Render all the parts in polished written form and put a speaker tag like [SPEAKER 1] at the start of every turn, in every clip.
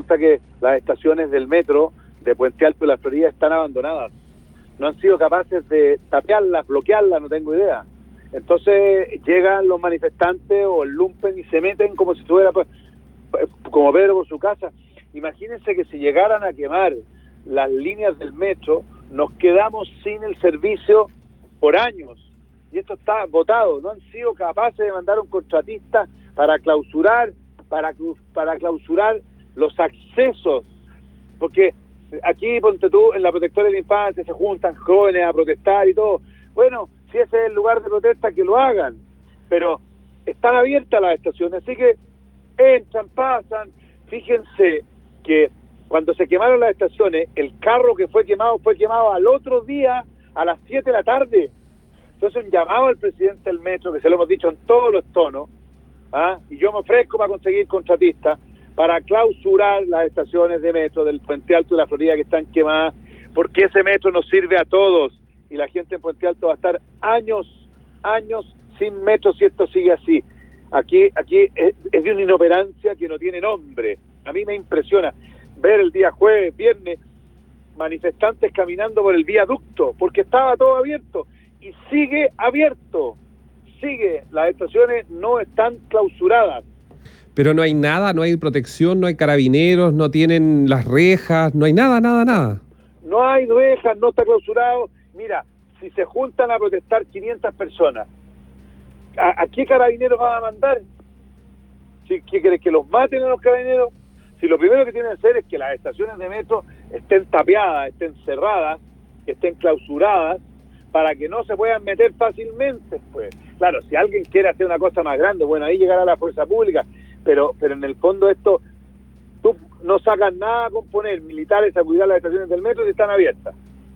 [SPEAKER 1] resulta que las estaciones del metro de Puente Alto y La Florida están abandonadas. No han sido capaces de tapearlas, bloquearlas, no tengo idea. Entonces llegan los manifestantes o el lumpen y se meten como si estuviera como Pedro por su casa. Imagínense que si llegaran a quemar las líneas del metro, nos quedamos sin el servicio por años. Y esto está agotado. No han sido capaces de mandar un contratista para clausurar los accesos. Porque aquí, ponte tú, en la protectora de la infancia se juntan jóvenes a protestar y todo. Bueno, si ese es el lugar de protesta, que lo hagan. Pero están abiertas las estaciones, así que entran, pasan. Fíjense que cuando se quemaron las estaciones, el carro que fue quemado al otro día a las 7 de la tarde. Entonces un llamado al presidente del metro, que se lo hemos dicho en todos los tonos, y yo me ofrezco para conseguir contratistas para clausurar las estaciones de metro del Puente Alto y La Florida que están quemadas, porque ese metro nos sirve a todos y la gente en Puente Alto va a estar años sin metro si esto sigue así. Aquí es de una inoperancia que no tiene nombre. A mí me impresiona ver el día jueves, viernes, manifestantes caminando por el viaducto, porque estaba todo abierto, y sigue abierto, las estaciones no están clausuradas.
[SPEAKER 2] Pero no hay nada, no hay protección, no hay carabineros, no tienen las rejas, no hay nada.
[SPEAKER 1] No hay rejas, no está clausurado. Mira, si se juntan a protestar 500 personas, ¿a qué carabineros van a mandar? ¿Qué quieren, que los maten a los carabineros? Si lo primero que tienen que hacer es que las estaciones de metro estén tapiadas, estén cerradas, estén clausuradas, para que no se puedan meter fácilmente, pues. Claro, si alguien quiere hacer una cosa más grande, bueno, ahí llegará la fuerza pública, pero en el fondo esto, tú no sacas nada con poner militares a cuidar las estaciones del metro si están abiertas.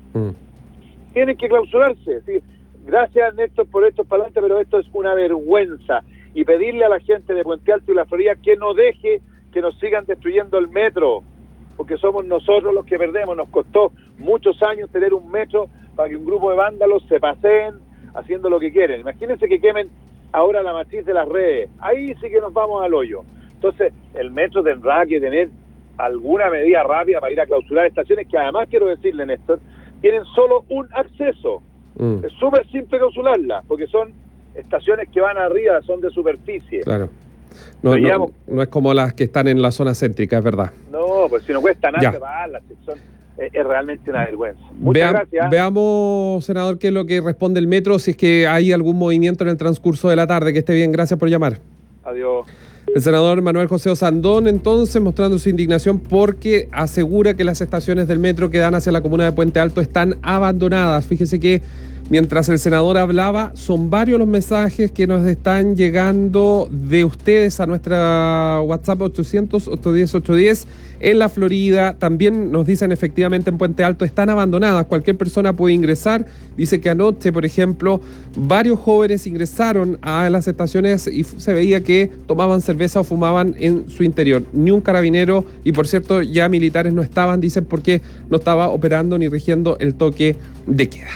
[SPEAKER 1] Tienen que clausurarse, ¿sí? Gracias, Néstor, por estos para adelante, pero esto es una vergüenza. Y pedirle a la gente de Puente Alto y La Florida que no deje que nos sigan destruyendo el metro, porque somos nosotros los que perdemos. Nos costó muchos años tener un metro para que un grupo de vándalos se paseen haciendo lo que quieren. Imagínense que quemen ahora la matriz de las redes. Ahí sí que nos vamos al hoyo. Entonces, el metro tendrá que tener alguna medida rápida para ir a clausurar estaciones que, además, quiero decirle, Néstor, tienen solo un acceso. Es súper simple clausurarlas, porque son estaciones que van arriba, son de superficie.
[SPEAKER 2] Claro. No es como las que están en la zona céntrica, es verdad.
[SPEAKER 1] No, pues si no cuesta nada pagarlas, es realmente una vergüenza. Muchas gracias.
[SPEAKER 2] Veamos, senador, qué es lo que responde el metro, si es que hay algún movimiento en el transcurso de la tarde. Que esté bien, gracias por llamar.
[SPEAKER 1] Adiós.
[SPEAKER 2] El senador Manuel José Osandón, entonces, mostrando su indignación porque asegura que las estaciones del metro que dan hacia la comuna de Puente Alto están abandonadas. Fíjese que mientras el senador hablaba, son varios los mensajes que nos están llegando de ustedes a nuestra WhatsApp 800-810-810. En La Florida también nos dicen, efectivamente, en Puente Alto están abandonadas. Cualquier persona puede ingresar. Dice que anoche, por ejemplo, varios jóvenes ingresaron a las estaciones y se veía que tomaban cerveza o fumaban en su interior. Ni un carabinero, y por cierto, ya militares no estaban, dicen, porque no estaba operando ni rigiendo el toque de queda.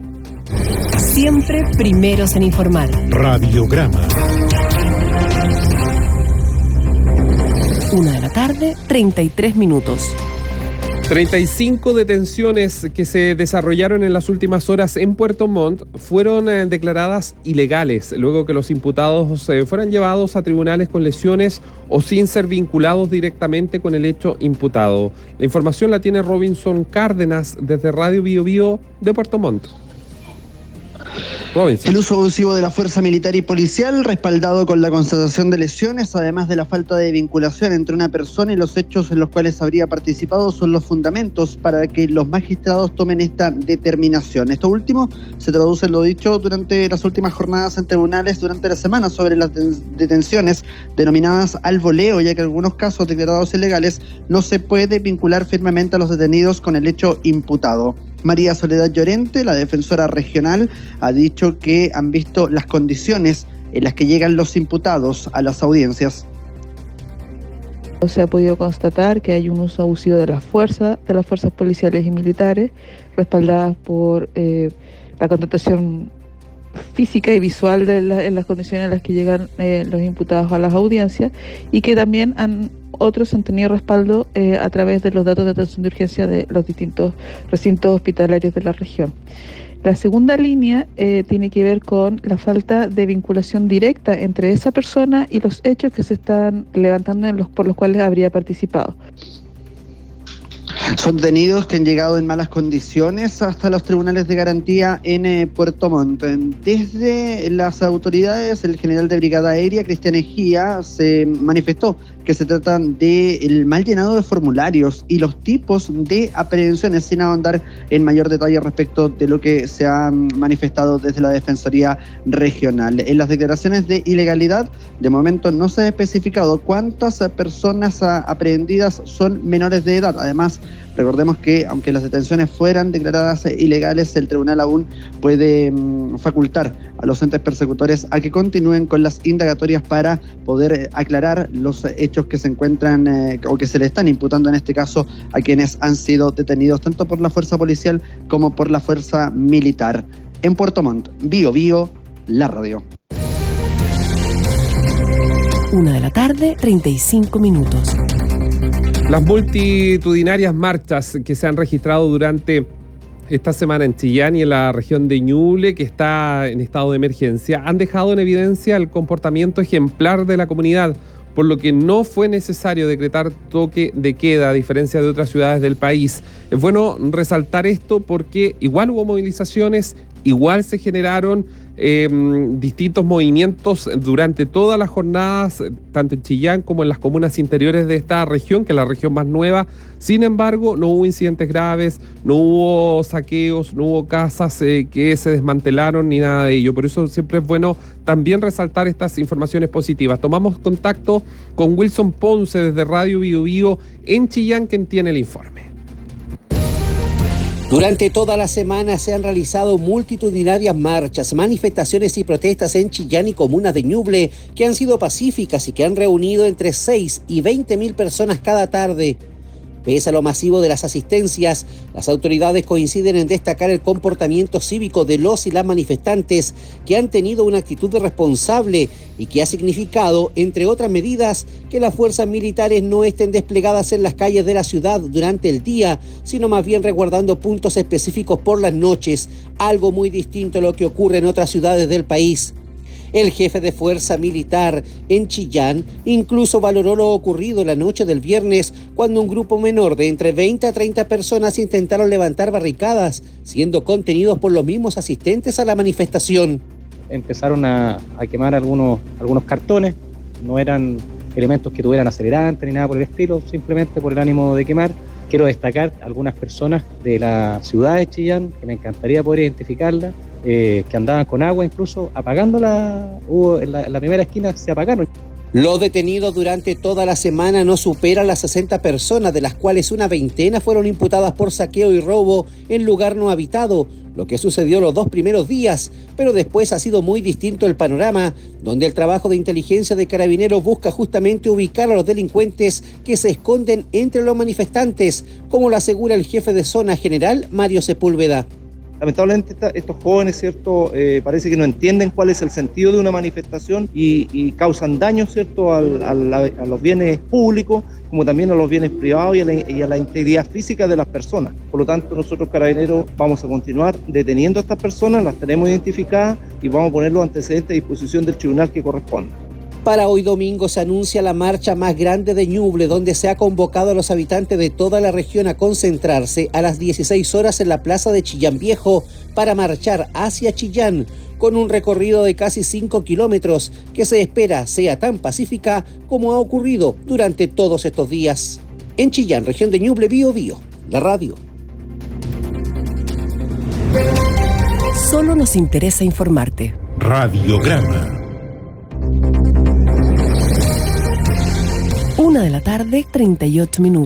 [SPEAKER 3] Siempre primeros en informar.
[SPEAKER 4] Radiograma.
[SPEAKER 3] 1:33 p.m.
[SPEAKER 2] 35 detenciones que se desarrollaron en las últimas horas en Puerto Montt fueron declaradas ilegales, luego que los imputados fueran llevados a tribunales con lesiones o sin ser vinculados directamente con el hecho imputado. La información la tiene Robinson Cárdenas desde Radio Bio Bio de Puerto Montt.
[SPEAKER 5] El uso abusivo de la fuerza militar y policial, respaldado con la constatación de lesiones, además de la falta de vinculación entre una persona y los hechos en los cuales habría participado, son los fundamentos para que los magistrados tomen esta determinación. Esto último se traduce en lo dicho durante las últimas jornadas en tribunales durante la semana sobre las detenciones denominadas al voleo, ya que en algunos casos declarados ilegales no se puede vincular firmemente a los detenidos con el hecho imputado. María Soledad Llorente, la defensora regional, ha dicho que han visto las condiciones en las que llegan los imputados a las audiencias.
[SPEAKER 6] Se ha podido constatar que hay un uso abusivo de las fuerzas policiales y militares, respaldadas por la contratación física y visual en las condiciones en las que llegan los imputados a las audiencias, y que también otros han tenido respaldo a través de los datos de atención de urgencia de los distintos recintos hospitalarios de la región. La segunda línea tiene que ver con la falta de vinculación directa entre esa persona y los hechos que se están levantando por los cuales habría participado.
[SPEAKER 5] Son detenidos que han llegado en malas condiciones hasta los tribunales de garantía en Puerto Montt. Desde las autoridades, el general de Brigada Aérea, Cristian Ejía, se manifestó que se tratan del mal llenado de formularios y los tipos de aprehensiones, sin ahondar en mayor detalle respecto de lo que se ha manifestado desde la Defensoría Regional. En las declaraciones de ilegalidad, de momento no se ha especificado cuántas personas aprehendidas son menores de edad. Además, recordemos que aunque las detenciones fueran declaradas ilegales, el tribunal aún puede facultar a los entes persecutores a que continúen con las indagatorias para poder aclarar los hechos que se encuentran o que se le están imputando en este caso a quienes han sido detenidos tanto por la fuerza policial como por la fuerza militar. En Puerto Montt, Bío Bío, la radio.
[SPEAKER 3] 1:35 p.m.
[SPEAKER 2] Las multitudinarias marchas que se han registrado durante esta semana en Chillán y en la región de Ñuble, que está en estado de emergencia, han dejado en evidencia el comportamiento ejemplar de la comunidad, por lo que no fue necesario decretar toque de queda, a diferencia de otras ciudades del país. Es bueno resaltar esto porque igual hubo movilizaciones, igual se generaron distintos movimientos durante todas las jornadas, tanto en Chillán como en las comunas interiores de esta región, que es la región más nueva. Sin embargo, no hubo incidentes graves, no hubo saqueos, no hubo casas que se desmantelaron ni nada de ello. Por eso siempre es bueno también resaltar estas informaciones positivas. Tomamos contacto con Wilson Ponce desde Radio Bío Bío en Chillán, quien tiene el informe.
[SPEAKER 4] Durante toda la semana se han realizado multitudinarias marchas, manifestaciones y protestas en Chillán y comunas de Ñuble que han sido pacíficas y que han reunido entre 6 y 20.000 personas cada tarde. Pese a lo masivo de las asistencias, las autoridades coinciden en destacar el comportamiento cívico de los y las manifestantes, que han tenido una actitud responsable y que ha significado, entre otras medidas, que las fuerzas militares no estén desplegadas en las calles de la ciudad durante el día, sino más bien resguardando puntos específicos por las noches, algo muy distinto a lo que ocurre en otras ciudades del país. El jefe de fuerza militar en Chillán incluso valoró lo ocurrido la noche del viernes, cuando un grupo menor de entre 20 a 30 personas intentaron levantar barricadas, siendo contenidos por los mismos asistentes a la manifestación.
[SPEAKER 7] Empezaron a quemar algunos cartones, no eran elementos que tuvieran acelerantes ni nada por el estilo, simplemente por el ánimo de quemar. Quiero destacar algunas personas de la ciudad de Chillán, que me encantaría poder identificarlas, que andaban con agua, incluso apagándola. En la primera esquina se apagaron.
[SPEAKER 4] Los detenidos durante toda la semana no superan las 60 personas, de las cuales una veintena fueron imputadas por saqueo y robo en lugar no habitado, lo que sucedió los 2 primeros días, pero después ha sido muy distinto el panorama, donde el trabajo de inteligencia de Carabineros busca justamente ubicar a los delincuentes que se esconden entre los manifestantes, como lo asegura el jefe de zona general, Mario Sepúlveda.
[SPEAKER 8] Lamentablemente estos jóvenes, ¿cierto? Parece que no entienden cuál es el sentido de una manifestación y causan daño, ¿cierto? A los bienes públicos, como también a los bienes privados y a la integridad física de las personas. Por lo tanto, nosotros Carabineros vamos a continuar deteniendo a estas personas, las tenemos identificadas y vamos a poner los antecedentes a disposición del tribunal que corresponda.
[SPEAKER 4] Para hoy domingo se anuncia la marcha más grande de Ñuble, donde se ha convocado a los habitantes de toda la región a concentrarse a las 16 horas en la plaza de Chillán Viejo para marchar hacia Chillán, con un recorrido de casi 5 kilómetros que se espera sea tan pacífica como ha ocurrido durante todos estos días. En Chillán, región de Ñuble, Bío Bío, la radio.
[SPEAKER 3] Solo nos interesa informarte.
[SPEAKER 9] Radiograma.
[SPEAKER 3] 1:38 p.m.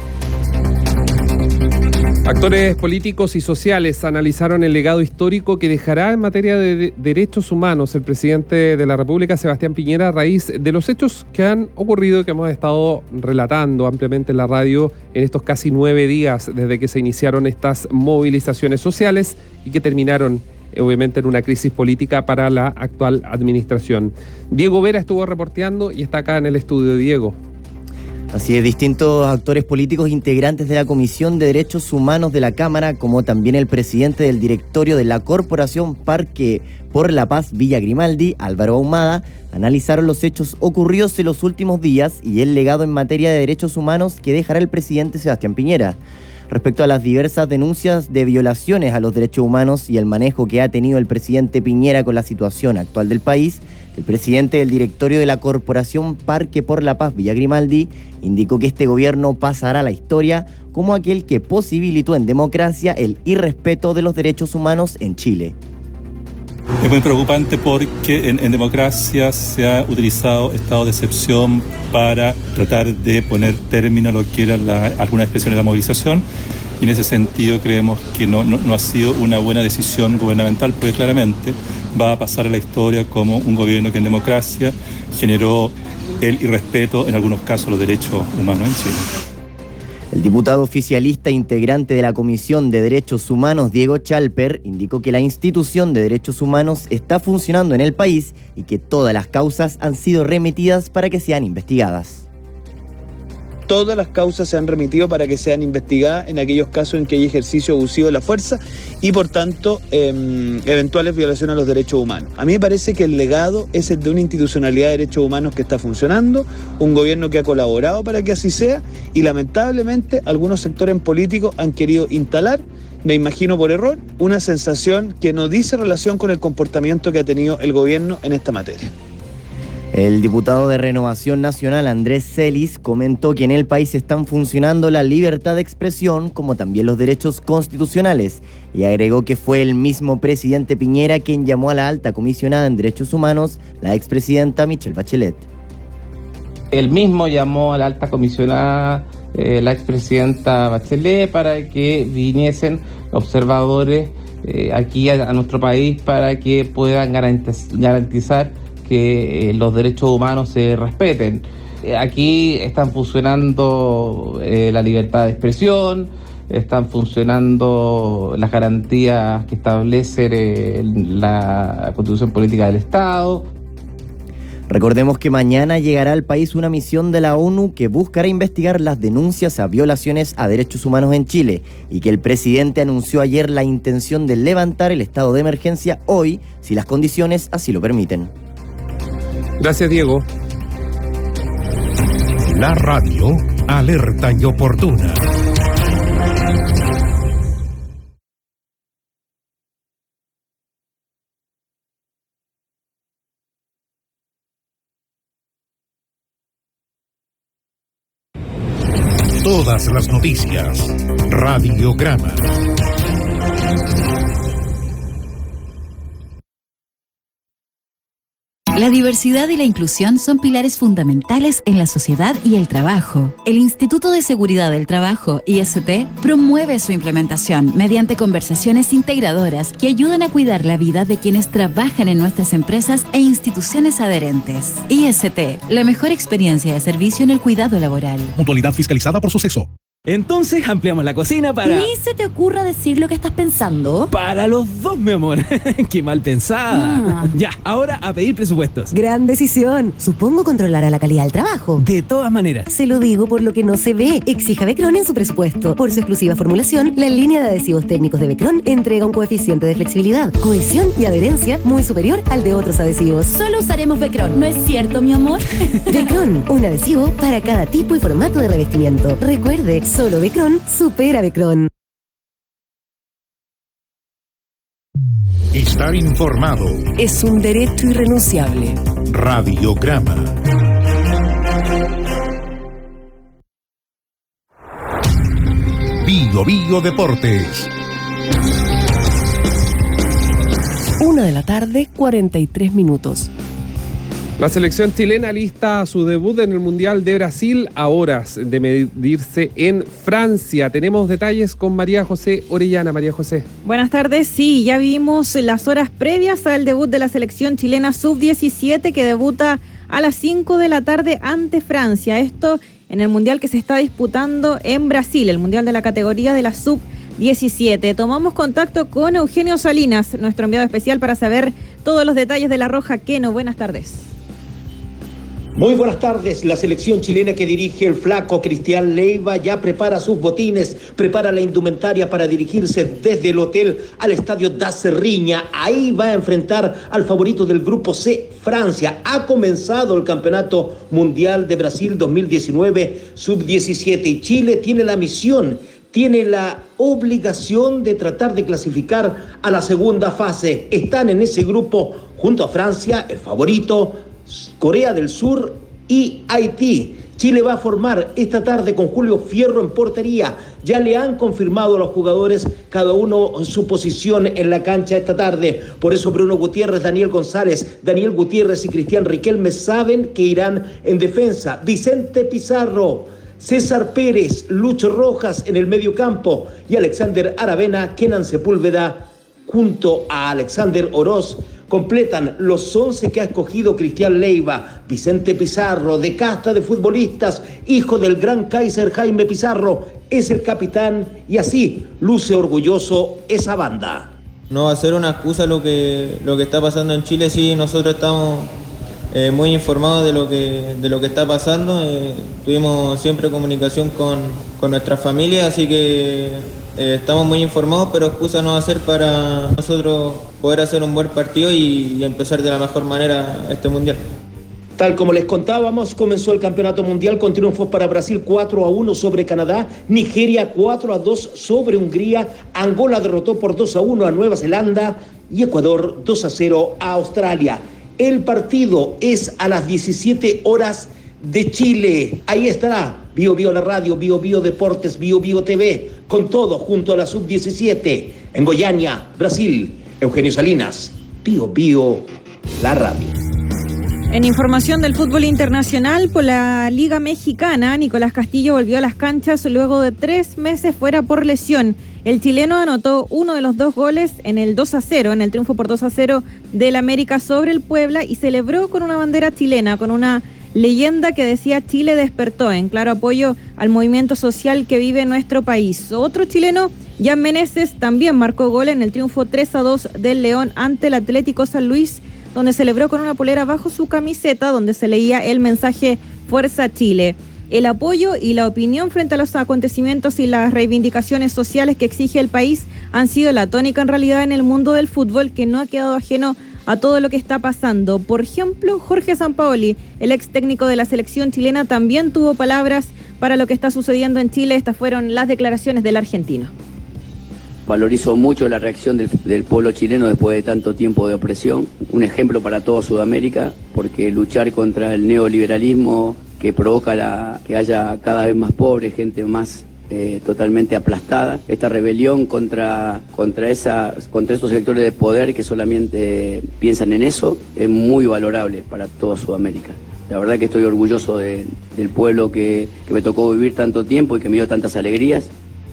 [SPEAKER 2] Actores políticos y sociales analizaron el legado histórico que dejará en materia de derechos humanos el presidente de la República, Sebastián Piñera, a raíz de los hechos que han ocurrido y que hemos estado relatando ampliamente en la radio en estos casi 9 días desde que se iniciaron estas movilizaciones sociales y que terminaron obviamente en una crisis política para la actual administración. Diego Vera estuvo reporteando y está acá en el estudio. Diego.
[SPEAKER 9] Así es, distintos actores políticos integrantes de la Comisión de Derechos Humanos de la Cámara, como también el presidente del directorio de la Corporación Parque por la Paz Villa Grimaldi, Álvaro Ahumada, analizaron los hechos ocurridos en los últimos días y el legado en materia de derechos humanos que dejará el presidente Sebastián Piñera. Respecto a las diversas denuncias de violaciones a los derechos humanos y el manejo que ha tenido el presidente Piñera con la situación actual del país, el presidente del directorio de la Corporación Parque por la Paz Villa Grimaldi indicó que este gobierno pasará a la historia como aquel que posibilitó en democracia el irrespeto de los derechos humanos en Chile.
[SPEAKER 10] Es muy preocupante porque en democracia se ha utilizado estado de excepción para tratar de poner término a lo que eran algunas expresiones de la movilización, y en ese sentido creemos que no ha sido una buena decisión gubernamental, porque claramente va a pasar a la historia como un gobierno que en democracia generó el irrespeto, en algunos casos, a los derechos humanos en Chile.
[SPEAKER 9] El diputado oficialista integrante de la Comisión de Derechos Humanos, Diego Chalper, indicó que la institución de derechos humanos está funcionando en el país y que todas las causas han sido remitidas para que sean investigadas.
[SPEAKER 11] Todas las causas se han remitido para que sean investigadas en aquellos casos en que hay ejercicio abusivo de la fuerza y, por tanto, eventuales violaciones a los derechos humanos. A mí me parece que el legado es el de una institucionalidad de derechos humanos que está funcionando, un gobierno que ha colaborado para que así sea, y lamentablemente algunos sectores políticos han querido instalar, me imagino por error, una sensación que no dice relación con el comportamiento que ha tenido el gobierno en esta materia.
[SPEAKER 9] El diputado de Renovación Nacional, Andrés Celis, comentó que en el país están funcionando la libertad de expresión, como también los derechos constitucionales, y agregó que fue el mismo presidente Piñera quien llamó a la alta comisionada en derechos humanos, la expresidenta Michelle Bachelet.
[SPEAKER 12] Él mismo llamó a la alta comisionada, la expresidenta Bachelet, para que viniesen observadores aquí a nuestro país para que puedan garantizar que los derechos humanos se respeten. Aquí están funcionando la libertad de expresión, están funcionando las garantías que establece la Constitución Política del Estado.
[SPEAKER 9] Recordemos que mañana llegará al país una misión de la ONU que buscará investigar las denuncias a violaciones a derechos humanos en Chile, y que el presidente anunció ayer la intención de levantar el estado de emergencia hoy, si las condiciones así lo permiten.
[SPEAKER 2] Gracias, Diego.
[SPEAKER 13] La radio alerta y oportuna. Todas las noticias. Radiograma.
[SPEAKER 14] La diversidad y la inclusión son pilares fundamentales en la sociedad y el trabajo. El Instituto de Seguridad del Trabajo, IST, promueve su implementación mediante conversaciones integradoras que ayudan a cuidar la vida de quienes trabajan en nuestras empresas e instituciones adherentes. IST, la mejor experiencia de servicio en el cuidado laboral.
[SPEAKER 13] Mutualidad fiscalizada por Suceso.
[SPEAKER 15] Entonces ampliamos la cocina para...
[SPEAKER 16] Ni se te ocurra decir lo que estás pensando.
[SPEAKER 15] Para los dos, mi amor. Qué mal pensada. Ya, ahora a pedir presupuestos.
[SPEAKER 16] Gran decisión. Supongo controlará la calidad del trabajo.
[SPEAKER 15] De todas maneras.
[SPEAKER 16] Se lo digo por lo que no se ve. Exija Becron en su presupuesto. Por su exclusiva formulación, la línea de adhesivos técnicos de Becron entrega un coeficiente de flexibilidad, cohesión y adherencia muy superior al de otros adhesivos.
[SPEAKER 14] Solo usaremos Becron, ¿no es cierto, mi amor?
[SPEAKER 16] Becron, un adhesivo para cada tipo y formato de revestimiento. Recuerde, solo Becron supera Becron.
[SPEAKER 13] Estar informado
[SPEAKER 3] es un derecho irrenunciable.
[SPEAKER 13] Radiograma. Bio Deportes.
[SPEAKER 3] 1:43 p.m.
[SPEAKER 2] La selección chilena lista su debut en el Mundial de Brasil a horas de medirse en Francia. Tenemos detalles con María José Orellana. María José.
[SPEAKER 17] Buenas tardes. Sí, ya vimos las horas previas al debut de la selección chilena sub-17 que debuta a las 5 de la tarde ante Francia. Esto en el Mundial que se está disputando en Brasil, el Mundial de la categoría de la sub-17. 17. Tomamos contacto con Eugenio Salinas, nuestro enviado especial, para saber todos los detalles de la Roja Queno. Buenas tardes.
[SPEAKER 18] Muy buenas tardes. La selección chilena que dirige el flaco Cristian Leiva ya prepara sus botines, prepara la indumentaria para dirigirse desde el hotel al estadio da Serriña. Ahí va a enfrentar al favorito del grupo C, Francia. Ha comenzado el Campeonato Mundial de Brasil 2019 sub-17 y Chile tiene la misión, tiene la obligación de tratar de clasificar a la segunda fase. Están en ese grupo junto a Francia, el favorito, Corea del Sur y Haití. Chile va a formar esta tarde con Julio Fierro en portería. Ya le han confirmado a los jugadores cada uno su posición en la cancha esta tarde. Por eso Bruno Gutiérrez, Daniel González, Daniel Gutiérrez y Cristian Riquelme saben que irán en defensa. Vicente Pizarro, César Pérez, Lucho Rojas en el medio campo y Alexander Aravena, Kenan Sepúlveda junto a Alexander Oroz. Completan los 11 que ha escogido Cristian Leiva. Vicente Pizarro, de casta de futbolistas, hijo del gran Kaiser Jaime Pizarro, es el capitán y así luce orgulloso esa banda.
[SPEAKER 19] No va a ser una excusa lo que está pasando en Chile. Sí, nosotros estamos muy informados de lo que está pasando. Tuvimos siempre comunicación con nuestra familia, así que estamos muy informados, pero excusa no va a ser para nosotros poder hacer un buen partido y empezar de la mejor manera este mundial.
[SPEAKER 18] Tal como les contábamos, comenzó el campeonato mundial con triunfos para Brasil 4-1 sobre Canadá, Nigeria 4-2 sobre Hungría, Angola derrotó por 2-1 a Nueva Zelanda y Ecuador 2-0 a Australia. El partido es a las 17 horas de Chile. Ahí estará Bio Bio la radio, Bio Bio Deportes, Bio Bio TV, con todo junto a la sub-17 en Goiânia, Brasil. Eugenio Salinas, Bio Bio la radio.
[SPEAKER 17] En información del fútbol internacional, por la Liga Mexicana, Nicolás Castillo volvió a las canchas luego de 3 meses fuera por lesión. El chileno anotó uno de los 2 goles en el 2-0, en el triunfo por 2-0 del América sobre el Puebla y celebró con una bandera chilena, con una leyenda que decía Chile despertó, en claro apoyo al movimiento social que vive nuestro país. Otro chileno, Jan Meneses, también marcó gol en el triunfo 3-2 del León ante el Atlético San Luis, donde celebró con una polera bajo su camiseta donde se leía el mensaje Fuerza Chile. El apoyo y la opinión frente a los acontecimientos y las reivindicaciones sociales que exige el país han sido la tónica en realidad en el mundo del fútbol, que no ha quedado ajeno a todo lo que está pasando. Por ejemplo, Jorge Sampaoli, el ex técnico de la selección chilena, también tuvo palabras para lo que está sucediendo en Chile. Estas fueron las declaraciones del argentino.
[SPEAKER 20] Valorizo mucho la reacción del pueblo chileno después de tanto tiempo de opresión. Un ejemplo para toda Sudamérica, porque luchar contra el neoliberalismo que provoca que haya cada vez más pobres, gente más totalmente aplastada. Esta rebelión contra esos sectores de poder que solamente piensan en eso es muy valorable para toda Sudamérica. La verdad que estoy orgulloso del pueblo que me tocó vivir tanto tiempo y que me dio tantas alegrías.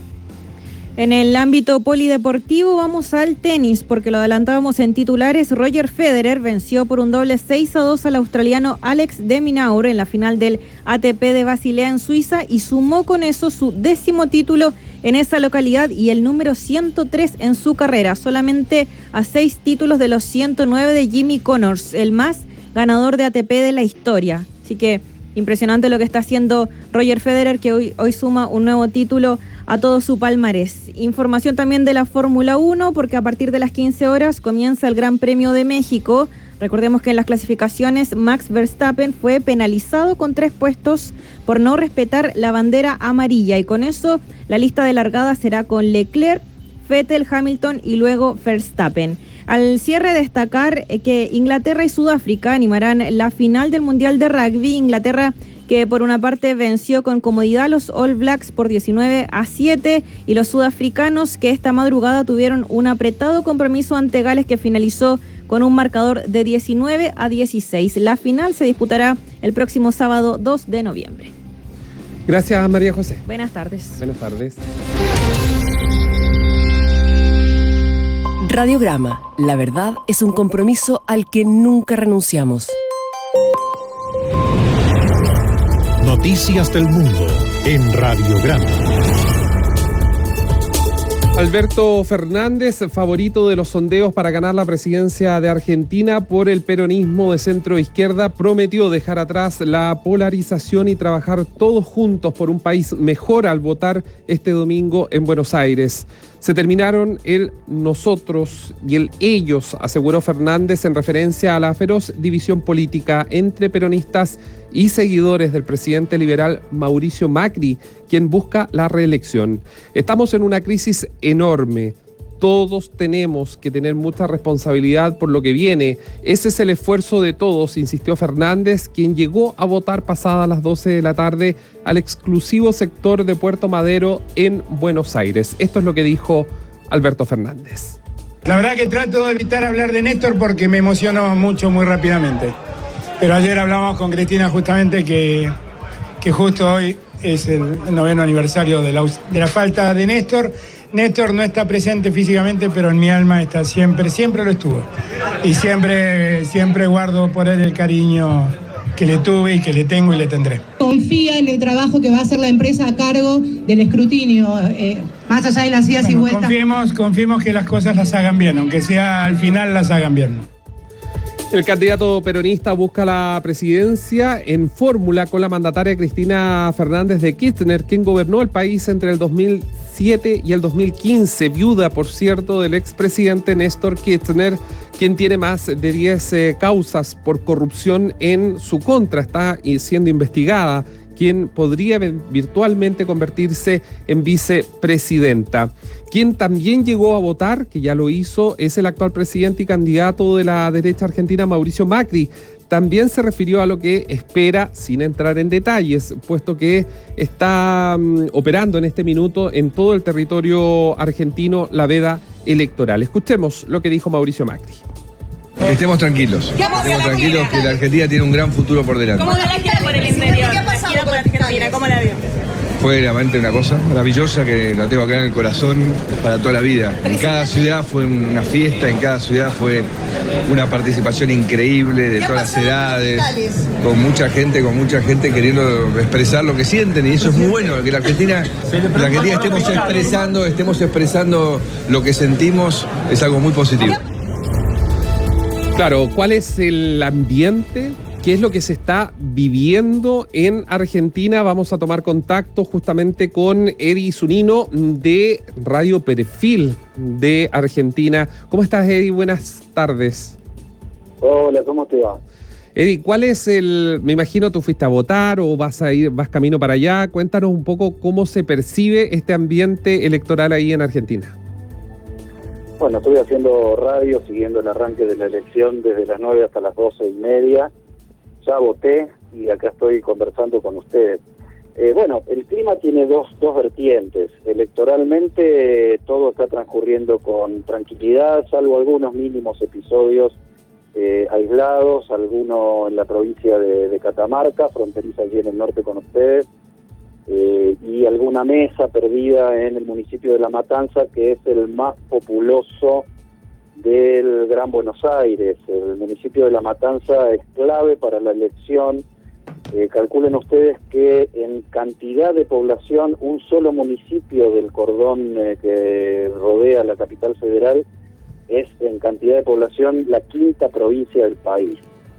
[SPEAKER 17] En el ámbito polideportivo vamos al tenis, porque lo adelantábamos en titulares. Roger Federer venció por un doble 6-2 al australiano Alex de Minaur en la final del ATP de Basilea en Suiza y sumó con eso su 10º título en esa localidad y el número 103 en su carrera, solamente a 6 títulos de los 109 de Jimmy Connors, el más ganador de ATP de la historia. Así que impresionante lo que está haciendo Roger Federer, que hoy suma un nuevo título a todo su palmarés. Información también de la Fórmula 1, porque a partir de las 15 horas comienza el Gran Premio de México. Recordemos que en las clasificaciones Max Verstappen fue penalizado con 3 puestos por no respetar la bandera amarilla, y con eso la lista de largada será con Leclerc, Vettel, Hamilton y luego Verstappen. Al cierre, destacar que Inglaterra y Sudáfrica animarán la final del Mundial de Rugby. Inglaterra, que por una parte venció con comodidad a los All Blacks por 19-7, y los sudafricanos, que esta madrugada tuvieron un apretado compromiso ante Gales, que finalizó con un marcador de 19-16. La final se disputará el próximo sábado 2 de noviembre.
[SPEAKER 2] Gracias, María José.
[SPEAKER 17] Buenas tardes.
[SPEAKER 2] Buenas tardes.
[SPEAKER 3] Radiograma. La verdad es un compromiso al que nunca renunciamos.
[SPEAKER 13] Noticias del mundo en Radiograma.
[SPEAKER 2] Alberto Fernández, favorito de los sondeos para ganar la presidencia de Argentina por el peronismo de centro-izquierda, prometió dejar atrás la polarización y trabajar todos juntos por un país mejor al votar este domingo en Buenos Aires. Se terminaron el nosotros y el ellos, aseguró Fernández en referencia a la feroz división política entre peronistas y seguidores del presidente liberal Mauricio Macri, quien busca la reelección. Estamos en una crisis enorme. Todos tenemos que tener mucha responsabilidad por lo que viene. Ese es el esfuerzo de todos, insistió Fernández, quien llegó a votar pasadas las 12 de la tarde al exclusivo sector de Puerto Madero en Buenos Aires. Esto es lo que dijo Alberto Fernández.
[SPEAKER 21] La verdad que trato de evitar hablar de Néstor porque me emociono mucho muy rápidamente. Pero ayer hablamos con Cristina justamente que justo hoy es el 9º aniversario de la falta de Néstor. Néstor no está presente físicamente, pero en mi alma está siempre, siempre lo estuvo. Y siempre guardo por él el cariño que le tuve y que le tengo y le tendré.
[SPEAKER 22] Confía en el trabajo que va a hacer la empresa a cargo del escrutinio, más allá de las idas y vueltas.
[SPEAKER 21] Confiemos que las cosas las hagan bien, aunque sea al final las hagan bien.
[SPEAKER 2] El candidato peronista busca la presidencia en fórmula con la mandataria Cristina Fernández de Kirchner, quien gobernó el país entre el 2007 y el 2015, viuda, por cierto, del expresidente Néstor Kirchner, quien tiene más de 10 causas por corrupción en su contra. Está siendo investigada, quien podría virtualmente convertirse en vicepresidenta. Quien también llegó a votar, que ya lo hizo, es el actual presidente y candidato de la derecha argentina, Mauricio Macri. También se refirió a lo que espera, sin entrar en detalles, puesto que está operando en este minuto en todo el territorio argentino la veda electoral. Escuchemos lo que dijo Mauricio Macri.
[SPEAKER 23] Estemos tranquilos, que la Argentina tiene un gran futuro por delante.
[SPEAKER 24] ¿Cómo la gira por el interior? ¿Qué ha pasado por Argentina? ¿Cómo la vio?
[SPEAKER 23] Fue realmente una cosa maravillosa que la tengo acá en el corazón para toda la vida. En cada ciudad fue una fiesta, en cada ciudad fue una participación increíble de todas las edades, con mucha gente queriendo expresar lo que sienten, y eso es muy bueno, que la Argentina estemos expresando lo que sentimos, es algo muy positivo.
[SPEAKER 2] Claro, ¿cuál es el ambiente? ¿Qué es lo que se está viviendo en Argentina? Vamos a tomar contacto justamente con Edi Zunino de Radio Perfil de Argentina. ¿Cómo estás, Edi? Buenas tardes.
[SPEAKER 25] Hola, ¿cómo te va?
[SPEAKER 2] Edi, ¿cuál es me imagino tú fuiste a votar o vas camino para allá? Cuéntanos un poco cómo se percibe este ambiente electoral ahí en Argentina.
[SPEAKER 25] Bueno, estoy haciendo radio, siguiendo el arranque de la elección desde las 9 hasta las 12:30. Ya voté y acá estoy conversando con ustedes. Bueno, el clima tiene dos vertientes. Electoralmente todo está transcurriendo con tranquilidad, salvo algunos mínimos episodios aislados, alguno en la provincia de Catamarca, fronteriza allí en el norte con ustedes, y alguna mesa perdida en el municipio de La Matanza, que es el más populoso del Gran Buenos Aires. El municipio de La Matanza es clave para la elección. Calculen ustedes que en cantidad de población, un solo municipio del cordón que rodea la capital federal es en cantidad de población la quinta provincia del país.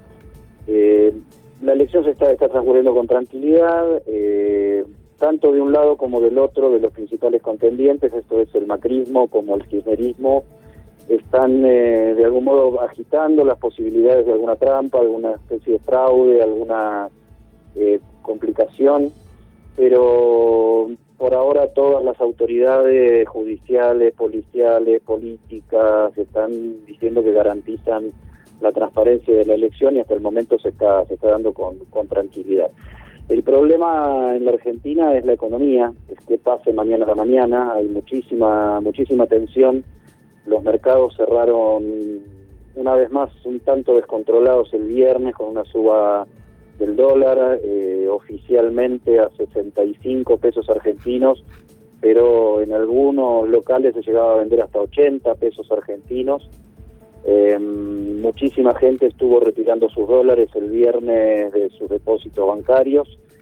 [SPEAKER 25] La elección se está transcurriendo con tranquilidad, tanto de un lado como del otro de los principales contendientes, esto es el macrismo como el kirchnerismo, están de algún modo agitando las posibilidades de alguna trampa, alguna especie de fraude, alguna complicación, pero por ahora todas las autoridades judiciales, policiales, políticas están diciendo que garantizan la transparencia de la elección, y hasta el momento se está dando con tranquilidad. El problema en la Argentina es la economía, es que pase mañana a la mañana, hay muchísima tensión. Los mercados cerraron una vez más un tanto descontrolados el viernes con una suba del dólar, oficialmente a 65 pesos argentinos, pero en algunos locales se llegaba a vender hasta 80 pesos argentinos. Muchísima gente estuvo retirando sus dólares el viernes de sus depósitos bancarios.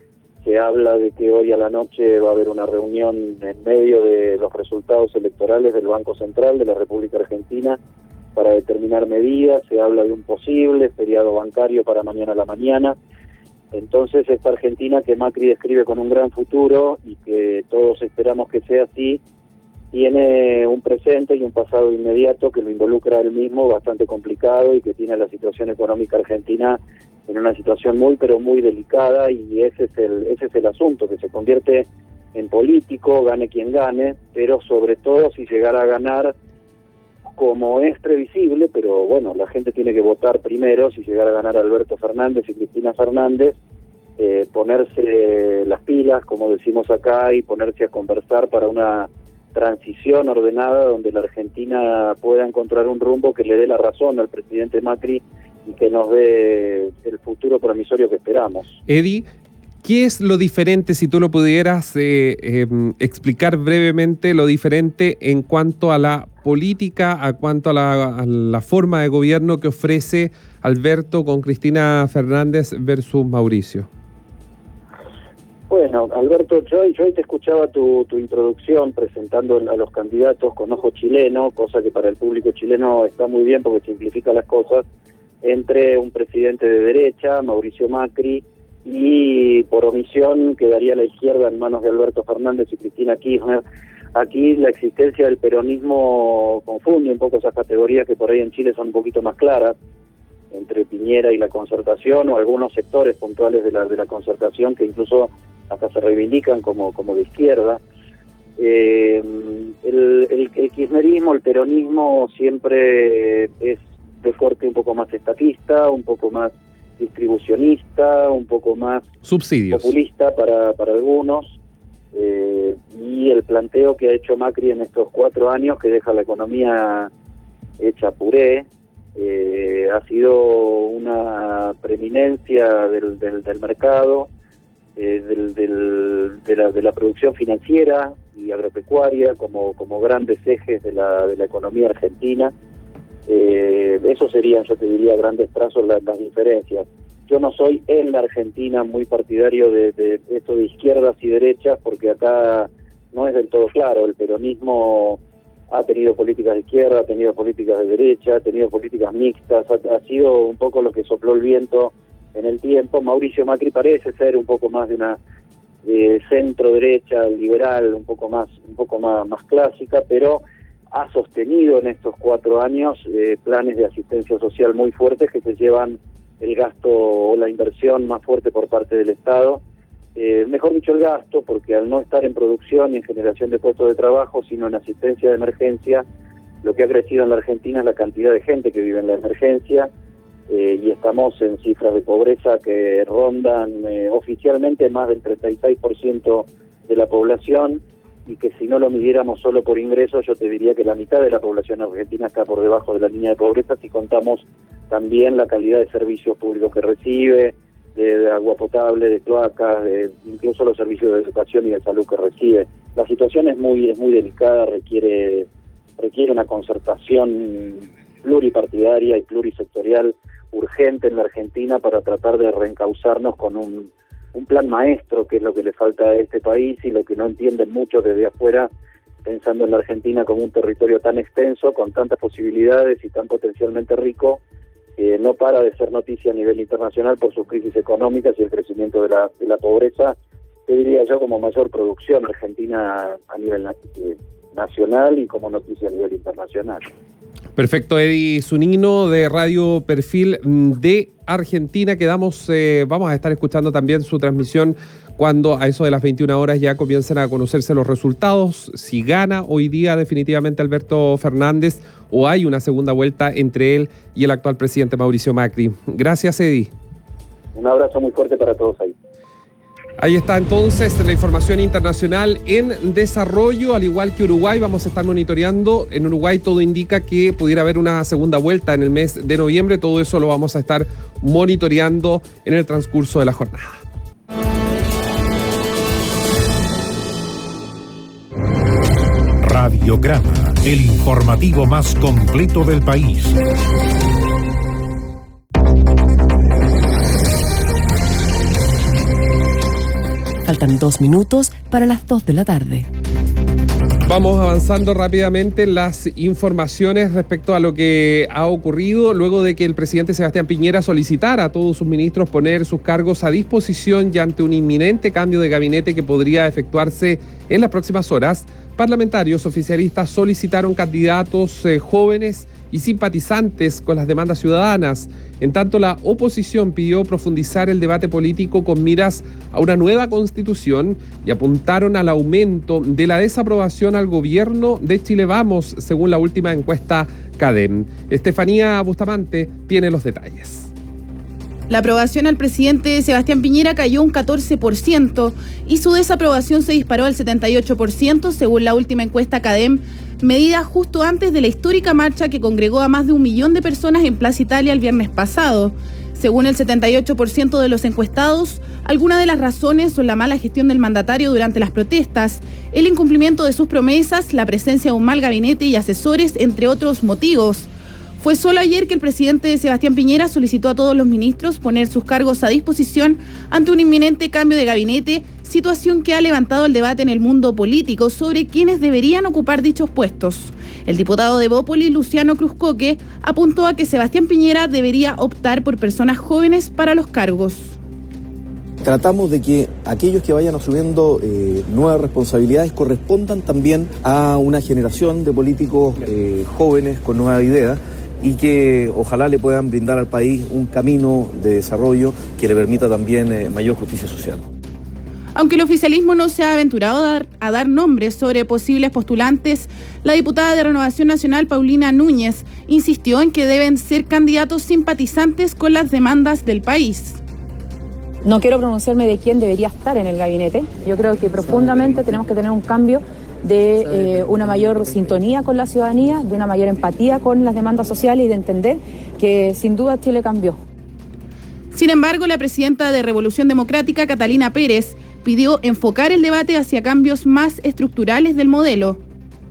[SPEAKER 25] Se habla de que hoy a la noche va a haber una reunión en medio de los resultados electorales del Banco Central de la República Argentina para determinar medidas. Se habla de un posible feriado bancario para mañana a la mañana. Entonces, esta Argentina que Macri describe con un gran futuro y que todos esperamos que sea así, tiene un presente y un pasado inmediato que lo involucra a él mismo bastante complicado y que tiene la situación económica argentina en una situación muy pero muy delicada, y ese es el asunto, que se convierte en político, gane quien gane, pero sobre todo si llegara a ganar, como es previsible, pero bueno, la gente tiene que votar primero, si llegara a ganar Alberto Fernández y Cristina Fernández, ponerse las pilas, como decimos acá, y ponerse a conversar para una transición ordenada donde la Argentina pueda encontrar un rumbo que le dé la razón al presidente Macri y que nos dé el futuro promisorio que esperamos.
[SPEAKER 2] Eddie, ¿qué es lo diferente, si tú lo pudieras explicar brevemente, lo diferente en cuanto a la política, a cuanto a la forma de gobierno que ofrece Alberto con Cristina Fernández versus Mauricio?
[SPEAKER 25] Bueno, Alberto, yo hoy te escuchaba tu introducción presentando a los candidatos con ojo chileno, cosa que para el público chileno está muy bien porque simplifica las cosas, entre un presidente de derecha, Mauricio Macri, y por omisión quedaría la izquierda en manos de Alberto Fernández y Cristina Kirchner. Aquí la existencia del peronismo confunde un poco esas categorías que por ahí en Chile son un poquito más claras, entre Piñera y la Concertación, o algunos sectores puntuales de la Concertación que incluso hasta se reivindican como de izquierda. El kirchnerismo, el peronismo siempre es de corte un poco más estatista, un poco más distribucionista, un poco más
[SPEAKER 2] subsidios,
[SPEAKER 25] populista para algunos, y el planteo que ha hecho Macri en estos 4 años, que deja la economía hecha puré, ha sido una preeminencia del mercado, de la producción financiera y agropecuaria como grandes ejes de la economía argentina. Eso serían, yo te diría, grandes trazos las diferencias. Yo no soy en la Argentina muy partidario de esto de izquierdas y derechas, porque acá no es del todo claro. El peronismo ha tenido políticas de izquierda, ha tenido políticas de derecha, ha tenido políticas mixtas, ha sido un poco lo que sopló el viento en el tiempo. Mauricio Macri parece ser un poco más de una centro derecha, liberal, un poco más clásica, pero ha sostenido en estos 4 años planes de asistencia social muy fuertes que se llevan el gasto o la inversión más fuerte por parte del Estado. Mejor dicho, el gasto, porque al no estar en producción y en generación de puestos de trabajo, sino en asistencia de emergencia, lo que ha crecido en la Argentina es la cantidad de gente que vive en la emergencia, y estamos en cifras de pobreza que rondan oficialmente más del 36% de la población, y que si no lo midiéramos solo por ingresos, yo te diría que la mitad de la población argentina está por debajo de la línea de pobreza, si contamos también la calidad de servicios públicos que recibe, de agua potable, de cloacas, incluso los servicios de educación y de salud que recibe. La situación es muy delicada, requiere una concertación pluripartidaria y plurisectorial urgente en la Argentina para tratar de reencauzarnos con un plan maestro, que es lo que le falta a este país y lo que no entienden muchos desde afuera, pensando en la Argentina como un territorio tan extenso, con tantas posibilidades y tan potencialmente rico, no para de ser noticia a nivel internacional por sus crisis económicas y el crecimiento de la pobreza, te diría yo, como mayor producción argentina a nivel nacional y como noticia a nivel internacional.
[SPEAKER 2] Perfecto, Eddie Zunino de Radio Perfil de Argentina. Vamos a estar escuchando también su transmisión cuando a eso de las 21 horas ya comiencen a conocerse los resultados, si gana hoy día definitivamente Alberto Fernández o hay una segunda vuelta entre él y el actual presidente Mauricio Macri. Gracias, Eddie.
[SPEAKER 25] Un abrazo muy fuerte para todos ahí.
[SPEAKER 2] Ahí está entonces la información internacional en desarrollo, al igual que Uruguay. Vamos a estar monitoreando. En Uruguay todo indica que pudiera haber una segunda vuelta en el mes de noviembre. Todo eso lo vamos a estar monitoreando en el transcurso de la jornada.
[SPEAKER 13] Radiograma, el informativo más completo del país.
[SPEAKER 3] Faltan 2 minutos para las 2 de la tarde.
[SPEAKER 2] Vamos avanzando rápidamente en las informaciones respecto a lo que ha ocurrido luego de que el presidente Sebastián Piñera solicitara a todos sus ministros poner sus cargos a disposición y ante un inminente cambio de gabinete que podría efectuarse en las próximas horas. Parlamentarios oficialistas solicitaron candidatos jóvenes y simpatizantes con las demandas ciudadanas. En tanto, la oposición pidió profundizar el debate político con miras a una nueva constitución y apuntaron al aumento de la desaprobación al gobierno de Chile Vamos, según la última encuesta CADEM. Estefanía Bustamante tiene los detalles.
[SPEAKER 1] La aprobación al presidente Sebastián Piñera cayó un 14% y su desaprobación se disparó al 78%, según la última encuesta CADEM, medida justo antes de la histórica marcha que congregó a más de 1 millón de personas en Plaza Italia el viernes pasado. Según el 78% de los encuestados, algunas de las razones son la mala gestión del mandatario durante las protestas, el incumplimiento de sus promesas, la presencia de un mal gabinete y asesores, entre otros motivos. Fue solo ayer que el presidente Sebastián Piñera solicitó a todos los ministros poner sus cargos a disposición ante un inminente cambio de gabinete, situación que ha levantado el debate en el mundo político sobre quiénes deberían ocupar dichos puestos. El diputado de Bópoli, Luciano Cruzcoque, apuntó a que Sebastián Piñera debería optar por personas jóvenes para los cargos.
[SPEAKER 5] Tratamos de que aquellos que vayan asumiendo nuevas responsabilidades correspondan también a una generación de políticos jóvenes con nuevas ideas y que ojalá le puedan brindar al país un camino de desarrollo que le permita también mayor justicia social.
[SPEAKER 1] Aunque el oficialismo no se ha aventurado a dar nombres sobre posibles postulantes, la diputada de Renovación Nacional, Paulina Núñez, insistió en que deben ser candidatos simpatizantes con las demandas del país.
[SPEAKER 6] No quiero pronunciarme de quién debería estar en el gabinete. Yo creo que profundamente tenemos que tener un cambio de una mayor sintonía con la ciudadanía, de una mayor empatía con las demandas sociales y de entender que sin duda Chile cambió.
[SPEAKER 1] Sin embargo, la presidenta de Revolución Democrática, Catalina Pérez, pidió enfocar el debate hacia cambios más estructurales del modelo.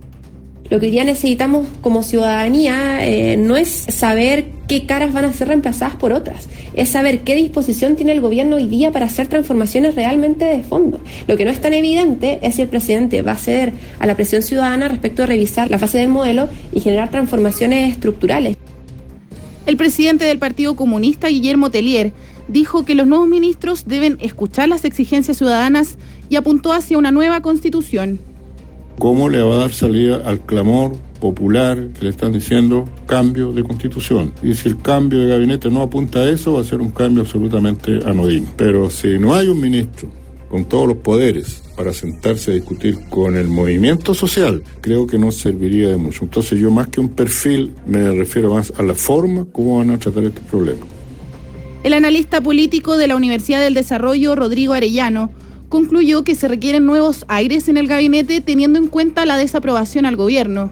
[SPEAKER 7] Lo que hoy día necesitamos como ciudadanía no es saber qué caras van a ser reemplazadas por otras, es saber qué disposición tiene el gobierno hoy día para hacer transformaciones realmente de fondo. Lo que no es tan evidente es si el presidente va a ceder a la presión ciudadana respecto de revisar la fase del modelo y generar transformaciones estructurales.
[SPEAKER 1] El presidente del Partido Comunista, Guillermo Tellier, dijo que los nuevos ministros deben escuchar las exigencias ciudadanas y apuntó hacia una nueva constitución.
[SPEAKER 8] ¿Cómo le va a dar salida al clamor popular que le están diciendo cambio de constitución? Y si el cambio de gabinete no apunta a eso, va a ser un cambio absolutamente anodino. Pero si no hay un ministro con todos los poderes para sentarse a discutir con el movimiento social, creo que no serviría de mucho. Entonces yo, más que un perfil, me refiero más a la forma como van a tratar este problema.
[SPEAKER 1] El analista político de la Universidad del Desarrollo, Rodrigo Arellano, concluyó que se requieren nuevos aires en el gabinete teniendo en cuenta la desaprobación al gobierno.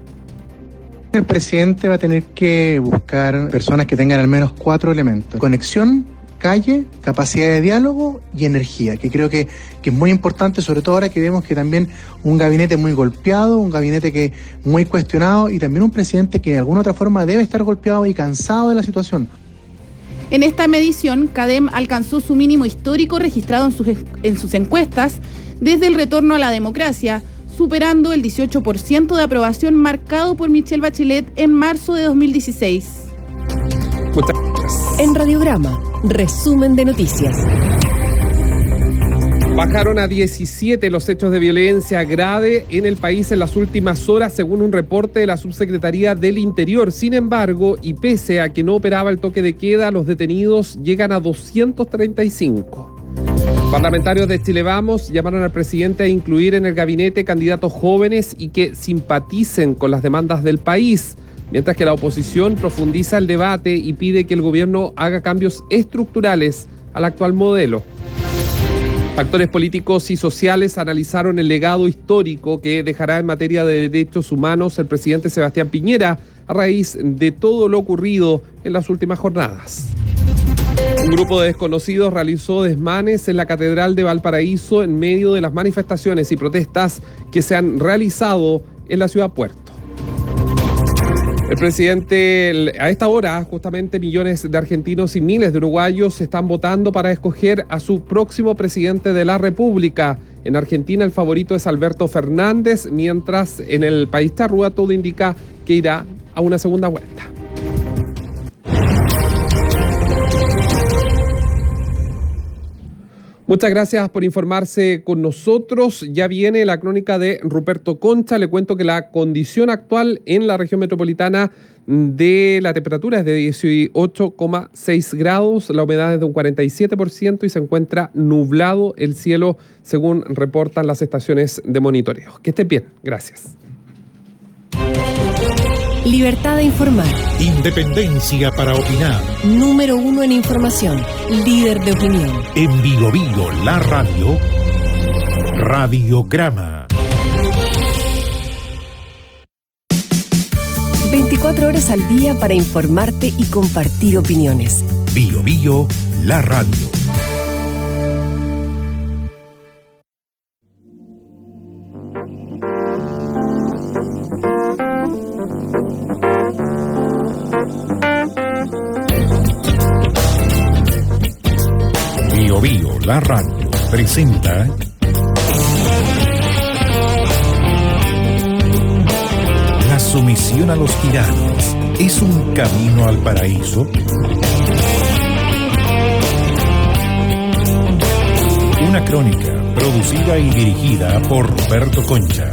[SPEAKER 26] El presidente va a tener que buscar personas que tengan al menos 4 elementos: conexión, calle, capacidad de diálogo y energía, que creo que es muy importante, sobre todo ahora que vemos que también un gabinete muy golpeado, un gabinete que muy cuestionado y también un presidente que de alguna otra forma debe estar golpeado y cansado de la situación.
[SPEAKER 1] En esta medición, CADEM alcanzó su mínimo histórico registrado en sus encuestas desde el retorno a la democracia, superando el 18% de aprobación marcado por Michelle Bachelet en marzo de 2016.
[SPEAKER 2] Muchas gracias.
[SPEAKER 3] En Radiograma, resumen de noticias.
[SPEAKER 2] Bajaron a 17 los hechos de violencia grave en el país en las últimas horas, según un reporte de la Subsecretaría del Interior. Sin embargo, y pese a que no operaba el toque de queda, los detenidos llegan a 235. Parlamentarios de Chile Vamos llamaron al presidente a incluir en el gabinete candidatos jóvenes y que simpaticen con las demandas del país, mientras que la oposición profundiza el debate y pide que el gobierno haga cambios estructurales al actual modelo. Actores políticos y sociales analizaron el legado histórico que dejará en materia de derechos humanos el presidente Sebastián Piñera a raíz de todo lo ocurrido en las últimas jornadas. Un grupo de desconocidos realizó desmanes en la Catedral de Valparaíso en medio de las manifestaciones y protestas que se han realizado en la ciudad Puerto. El presidente, a esta hora, justamente millones de argentinos y miles de uruguayos están votando para escoger a su próximo presidente de la República. En Argentina el favorito es Alberto Fernández, mientras en el país charrúa todo indica que irá a una segunda vuelta. Muchas gracias por informarse con nosotros. Ya viene la crónica de Ruperto Concha. Le cuento que la condición actual en la región metropolitana de la temperatura es de 18,6 grados, la humedad es de un 47% y se encuentra nublado el cielo, según reportan las estaciones de monitoreo. Que estén bien. Gracias.
[SPEAKER 3] Libertad de informar.
[SPEAKER 13] Independencia para opinar.
[SPEAKER 3] Número 1 en información. Líder de opinión.
[SPEAKER 13] En Bio Bio, la radio. Radiograma.
[SPEAKER 3] 24 horas al día para informarte y compartir opiniones.
[SPEAKER 13] Bio Bio, la radio. Bio Bio, la radio, presenta La sumisión a los tiranos es un camino al paraíso. Una crónica producida y dirigida por Ruperto Concha.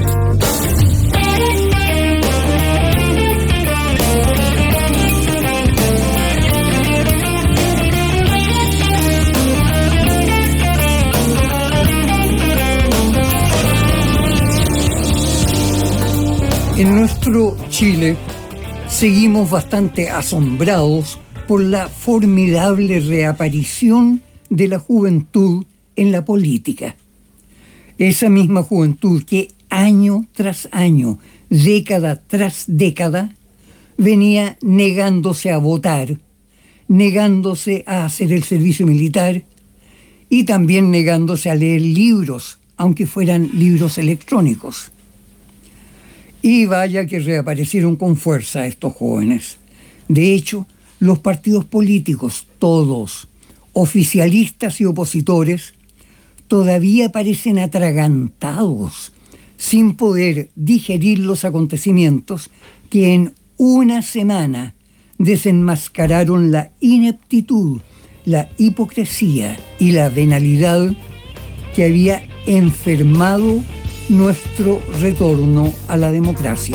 [SPEAKER 4] En nuestro Chile seguimos bastante asombrados por la formidable reaparición de la juventud en la política. Esa misma juventud que año tras año, década tras década, venía negándose a votar, negándose a hacer el servicio militar y también negándose a leer libros, aunque fueran libros electrónicos. Y vaya que reaparecieron con fuerza estos jóvenes. De hecho, los partidos políticos, todos, oficialistas y opositores, todavía parecen atragantados, sin poder digerir los acontecimientos que en una semana desenmascararon la ineptitud, la hipocresía y la venalidad que había enfermado nuestro retorno a la democracia.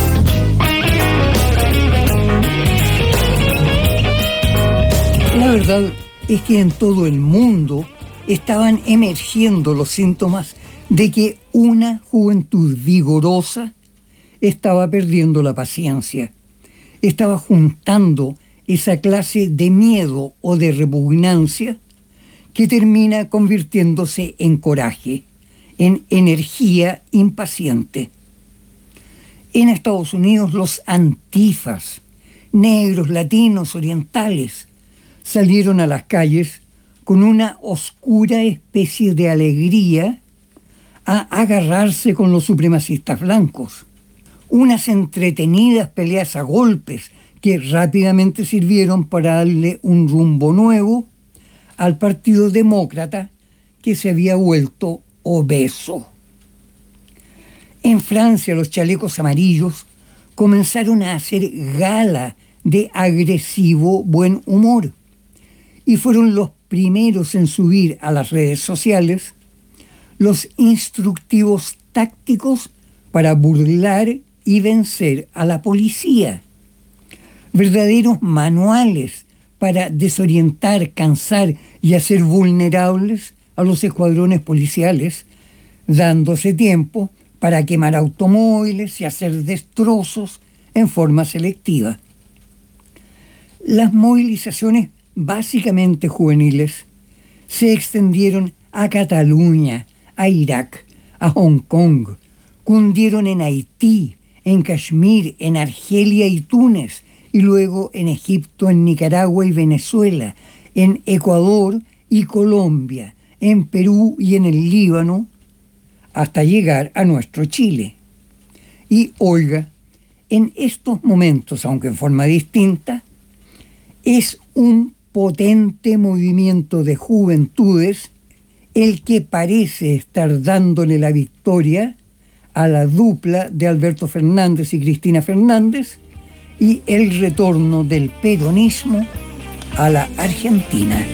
[SPEAKER 4] La verdad es que en todo el mundo estaban emergiendo los síntomas de que una juventud vigorosa estaba perdiendo la paciencia, estaba juntando esa clase de miedo o de repugnancia que termina convirtiéndose en coraje, en energía impaciente. En Estados Unidos los antifas, negros, latinos, orientales, salieron a las calles con una oscura especie de alegría a agarrarse con los supremacistas blancos. Unas entretenidas peleas a golpes que rápidamente sirvieron para darle un rumbo nuevo al Partido Demócrata que se había vuelto obeso. En Francia los chalecos amarillos comenzaron a hacer gala de agresivo buen humor y fueron los primeros en subir a las redes sociales los instructivos tácticos para burlar y vencer a la policía. Verdaderos manuales para desorientar, cansar y hacer vulnerables a los escuadrones policiales, dándose tiempo para quemar automóviles y hacer destrozos en forma selectiva. Las movilizaciones básicamente juveniles se extendieron a Cataluña, a Irak, a Hong Kong, cundieron en Haití, en Kashmir, en Argelia y Túnez, y luego en Egipto, en Nicaragua y Venezuela, en Ecuador y Colombia, en Perú y en el Líbano, hasta llegar a nuestro Chile. Y oiga, en estos momentos, aunque en forma distinta, es un potente movimiento de juventudes el que parece estar dándole la victoria a la dupla de Alberto Fernández y Cristina Fernández y el retorno del peronismo a la Argentina.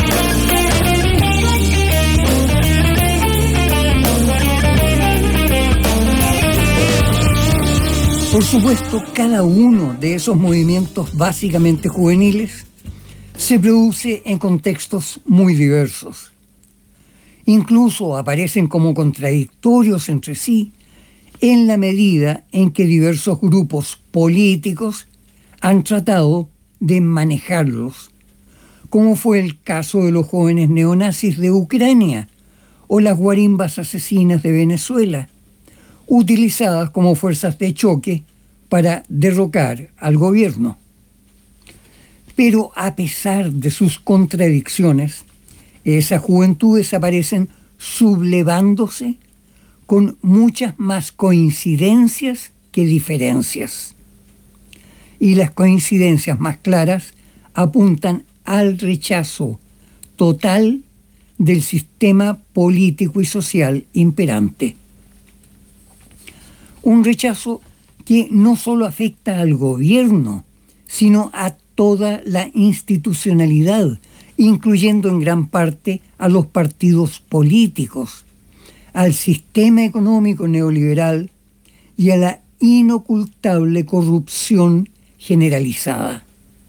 [SPEAKER 4] Por supuesto, cada uno de esos movimientos básicamente juveniles se produce en contextos muy diversos. Incluso aparecen como contradictorios entre sí en la medida en que diversos grupos políticos han tratado de manejarlos, como fue el caso de los jóvenes neonazis de Ucrania o las guarimbas asesinas de Venezuela, utilizadas como fuerzas de choque para derrocar al gobierno. Pero a pesar de sus contradicciones, esas juventudes aparecen sublevándose con muchas más coincidencias que diferencias. Y las coincidencias más claras apuntan al rechazo total del sistema político y social imperante. Un rechazo que no solo afecta al gobierno, sino a toda la institucionalidad, incluyendo en gran parte a los partidos políticos, al sistema económico neoliberal y a la inocultable corrupción generalizada.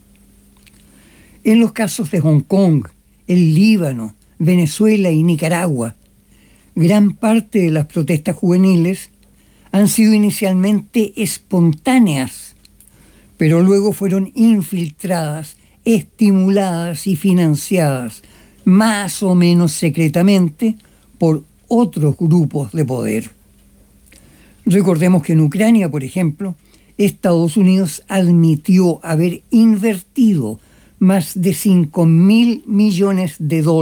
[SPEAKER 4] En los casos de Hong Kong, el Líbano, Venezuela y Nicaragua, gran parte de las protestas juveniles han sido inicialmente espontáneas, pero luego fueron infiltradas, estimuladas y financiadas, más o menos secretamente, por otros grupos de poder. Recordemos que en Ucrania, por ejemplo, Estados Unidos admitió haber invertido más de $5.000 millones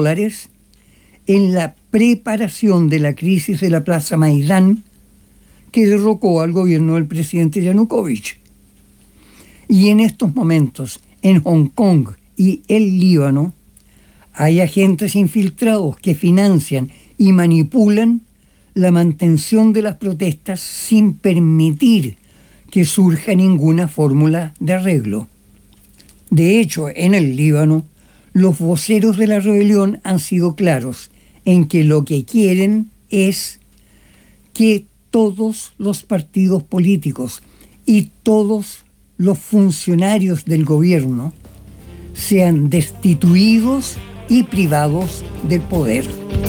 [SPEAKER 4] en la preparación de la crisis de la Plaza Maidán, que derrocó al gobierno del presidente Yanukovych. Y en estos momentos, en Hong Kong y el Líbano, hay agentes infiltrados que financian y manipulan la mantención de las protestas sin permitir que surja ninguna fórmula de arreglo. De hecho, en el Líbano, los voceros de la rebelión han sido claros en que lo que quieren es que todos los partidos políticos y todos los funcionarios del gobierno sean destituidos y privados del poder.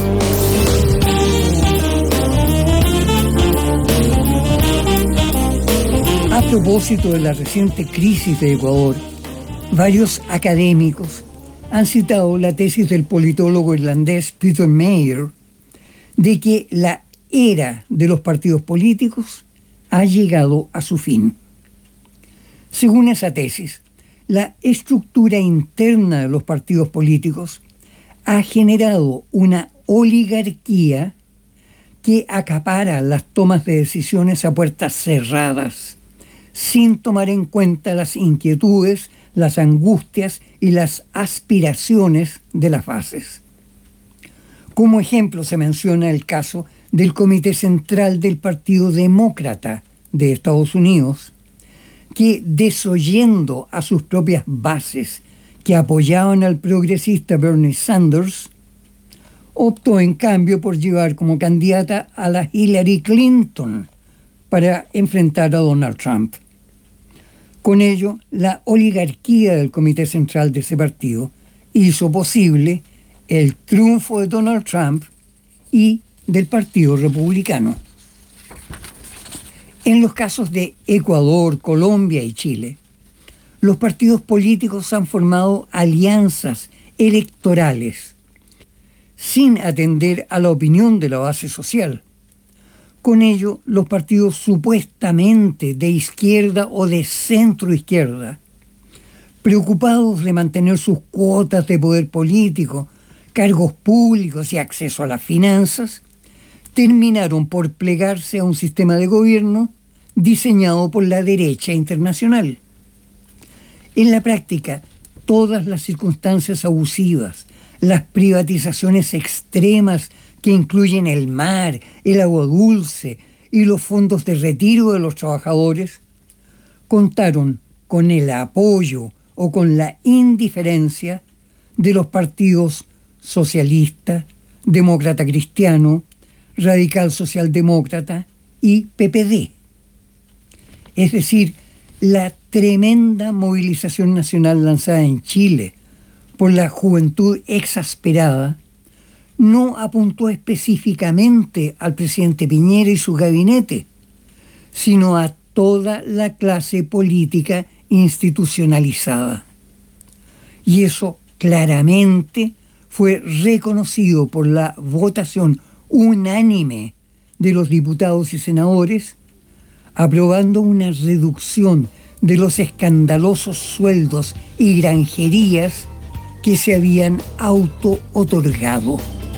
[SPEAKER 4] A propósito de la reciente crisis de Ecuador, varios académicos han citado la tesis del politólogo irlandés Peter Mayer de que la era de los partidos políticos ha llegado a su fin. Según esa tesis, la estructura interna de los partidos políticos ha generado una oligarquía que acapara las tomas de decisiones a puertas cerradas, sin tomar en cuenta las inquietudes, las angustias y las aspiraciones de las bases. Como ejemplo se menciona el caso del Comité Central del Partido Demócrata de Estados Unidos, que desoyendo a sus propias bases que apoyaban al progresista Bernie Sanders, optó en cambio por llevar como candidata a la Hillary Clinton para enfrentar a Donald Trump. Con ello, la oligarquía del Comité Central de ese partido hizo posible el triunfo de Donald Trump y del Partido Republicano. En los casos de Ecuador, Colombia y Chile, los partidos políticos han formado alianzas electorales sin atender a la opinión de la base social. Con ello, los partidos supuestamente de izquierda o de centro-izquierda, preocupados de mantener sus cuotas de poder político, cargos públicos y acceso a las finanzas, terminaron por plegarse a un sistema de gobierno diseñado por la derecha internacional. En la práctica, todas las circunstancias abusivas, las privatizaciones extremas que incluyen el mar, el agua dulce y los fondos de retiro de los trabajadores, contaron con el apoyo o con la indiferencia de los partidos socialista, demócrata cristiano, radical socialdemócrata y PPD. Es decir, la tremenda movilización nacional lanzada en Chile por la juventud exasperada no apuntó específicamente al presidente Piñera y su gabinete, sino a toda la clase política institucionalizada. Y eso claramente fue reconocido por la votación unánime de los diputados y senadores, aprobando una reducción de los escandalosos sueldos y granjerías que se habían auto-otorgado.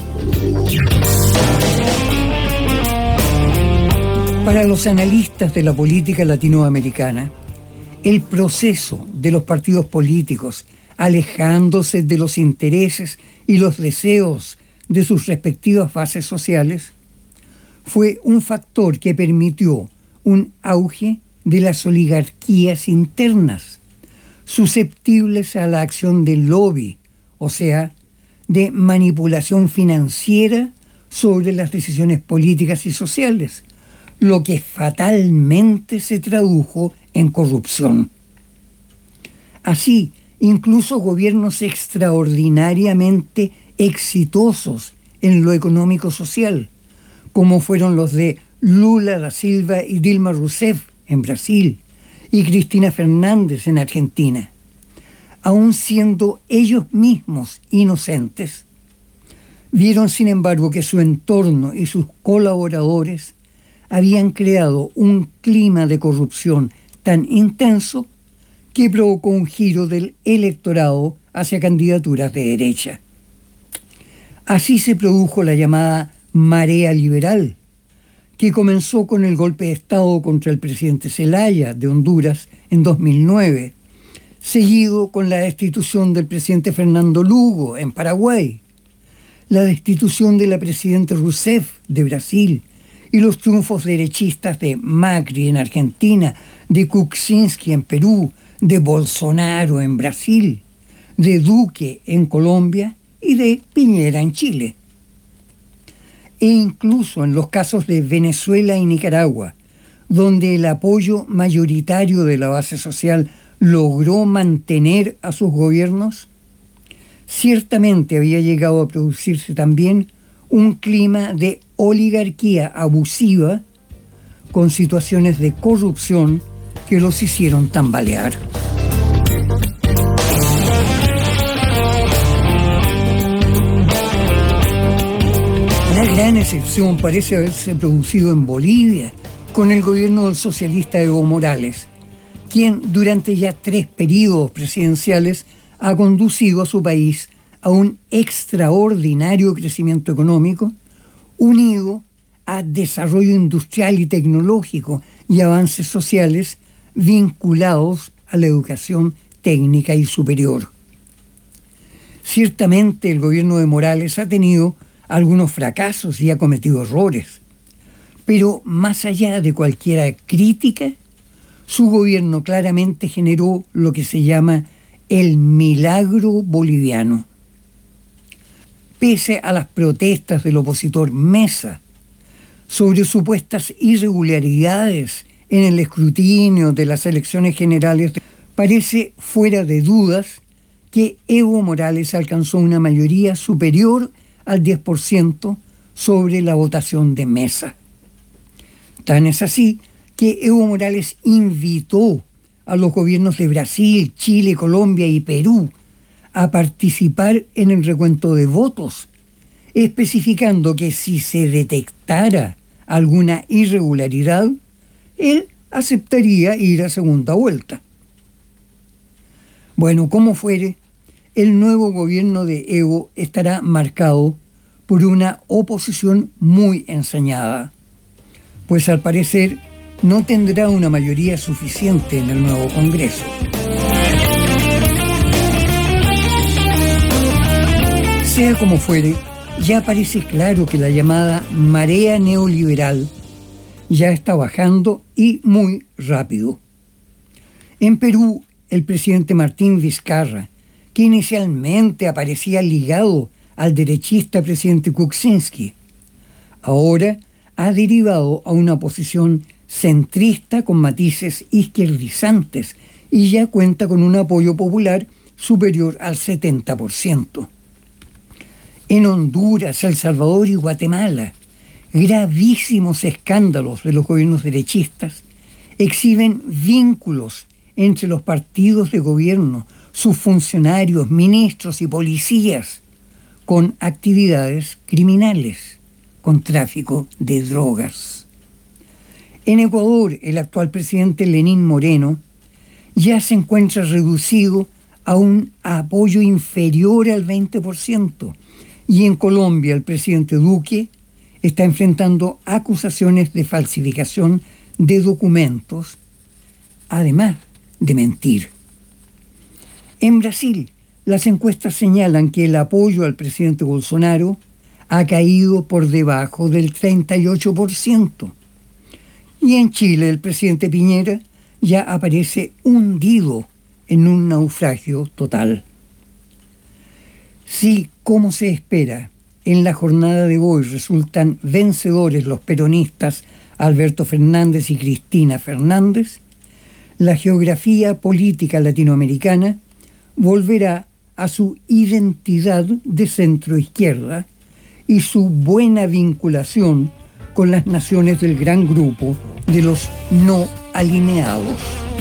[SPEAKER 4] Para los analistas de la política latinoamericana, el proceso de los partidos políticos alejándose de los intereses y los deseos de sus respectivas bases sociales fue un factor que permitió un auge de las oligarquías internas, susceptibles a la acción del lobby, o sea, de manipulación financiera sobre las decisiones políticas y sociales, lo que fatalmente se tradujo en corrupción. Así, incluso gobiernos extraordinariamente exitosos en lo económico-social, como fueron los de Lula da Silva y Dilma Rousseff en Brasil y Cristina Fernández en Argentina, aun siendo ellos mismos inocentes, vieron sin embargo que su entorno y sus colaboradores habían creado un clima de corrupción tan intenso que provocó un giro del electorado hacia candidaturas de derecha. Así se produjo la llamada marea liberal, que comenzó con el golpe de Estado contra el presidente Zelaya de Honduras en 2009, seguido con la destitución del presidente Fernando Lugo en Paraguay, la destitución de la presidenta Rousseff de Brasil y los triunfos derechistas de Macri en Argentina, de Kuczynski en Perú, de Bolsonaro en Brasil, de Duque en Colombia y de Piñera en Chile. E incluso en los casos de Venezuela y Nicaragua, donde el apoyo mayoritario de la base social logró mantener a sus gobiernos, ciertamente había llegado a producirse también un clima de oligarquía abusiva con situaciones de corrupción que los hicieron tambalear. La gran excepción parece haberse producido en Bolivia con el gobierno del socialista Evo Morales, quien durante ya 3 periodos presidenciales ha conducido a su país a un extraordinario crecimiento económico, unido a desarrollo industrial y tecnológico y avances sociales vinculados a la educación técnica y superior. Ciertamente el gobierno de Morales ha tenido algunos fracasos y ha cometido errores, pero más allá de cualquier crítica, su gobierno claramente generó lo que se llama el milagro boliviano. Pese a las protestas del opositor Mesa sobre supuestas irregularidades en el escrutinio de las elecciones generales, parece fuera de dudas que Evo Morales alcanzó una mayoría superior al 10% sobre la votación de Mesa. Tan es así que Evo Morales invitó a los gobiernos de Brasil, Chile, Colombia y Perú a participar en el recuento de votos, especificando que si se detectara alguna irregularidad, él aceptaría ir a segunda vuelta. Bueno, como fuere, el nuevo gobierno de Evo estará marcado por una oposición muy ensañada, pues al parecer no tendrá una mayoría suficiente en el nuevo Congreso. Sea como fuere, ya parece claro que la llamada marea neoliberal ya está bajando y muy rápido. En Perú, el presidente Martín Vizcarra, que inicialmente aparecía ligado al derechista presidente Kuczynski, ahora ha derivado a una posición centrista con matices izquierdizantes y ya cuenta con un apoyo popular superior al 70%. En Honduras, El Salvador y Guatemala, gravísimos escándalos de los gobiernos derechistas exhiben vínculos entre los partidos de gobierno, sus funcionarios, ministros y policías, con actividades criminales, con tráfico de drogas. En Ecuador, el actual presidente Lenín Moreno ya se encuentra reducido a un apoyo inferior al 20%, y en Colombia el presidente Duque está enfrentando acusaciones de falsificación de documentos, además de mentir. En Brasil, las encuestas señalan que el apoyo al presidente Bolsonaro ha caído por debajo del 38%. Y en Chile, el presidente Piñera ya aparece hundido en un naufragio total. Si, como se espera, en la jornada de hoy resultan vencedores los peronistas Alberto Fernández y Cristina Fernández, la geografía política latinoamericana volverá a su identidad de centro-izquierda y su buena vinculación con las naciones del gran grupo de los no alineados.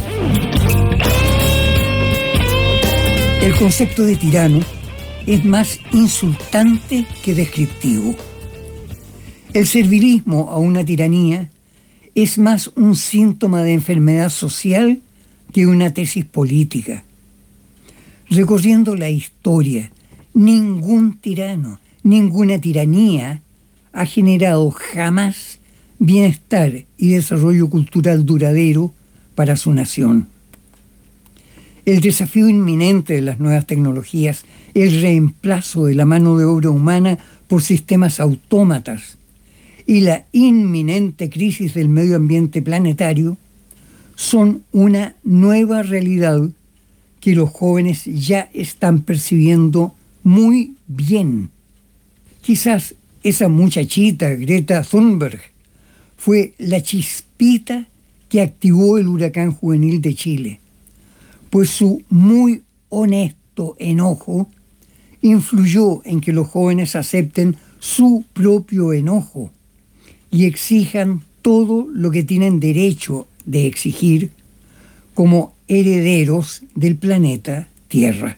[SPEAKER 4] El concepto de tirano es más insultante que descriptivo. El servilismo a una tiranía es más un síntoma de enfermedad social que una tesis política. Recorriendo la historia, ningún tirano, ninguna tiranía ha generado jamás bienestar y desarrollo cultural duradero para su nación. El desafío inminente de las nuevas tecnologías, el reemplazo de la mano de obra humana por sistemas autómatas y la inminente crisis del medio ambiente planetario son una nueva realidad que los jóvenes ya están percibiendo muy bien. Quizás esa muchachita, Greta Thunberg, fue la chispita que activó el huracán juvenil de Chile, pues su muy honesto enojo influyó en que los jóvenes acepten su propio enojo y exijan todo lo que tienen derecho de exigir como herederos del planeta Tierra.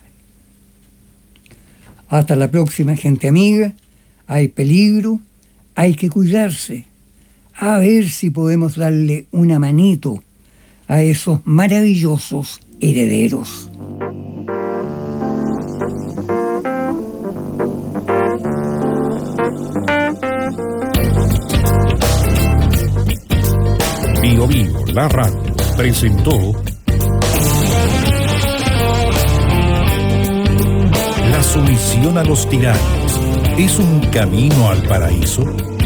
[SPEAKER 4] Hasta la próxima, gente amiga. Hay peligro, hay que cuidarse. A ver si podemos darle una manito a esos maravillosos herederos.
[SPEAKER 13] Bio Bio, la radio, presentó La sumisión a los tiranos es un camino al paraíso.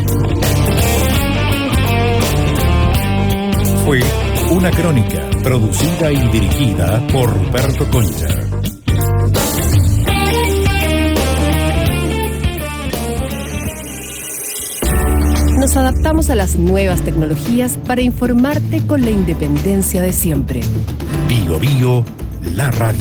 [SPEAKER 13] Fue una crónica producida y dirigida por Roberto Concha.
[SPEAKER 3] Nos adaptamos a las nuevas tecnologías para informarte con la independencia de siempre.
[SPEAKER 13] Bio Bio, la radio.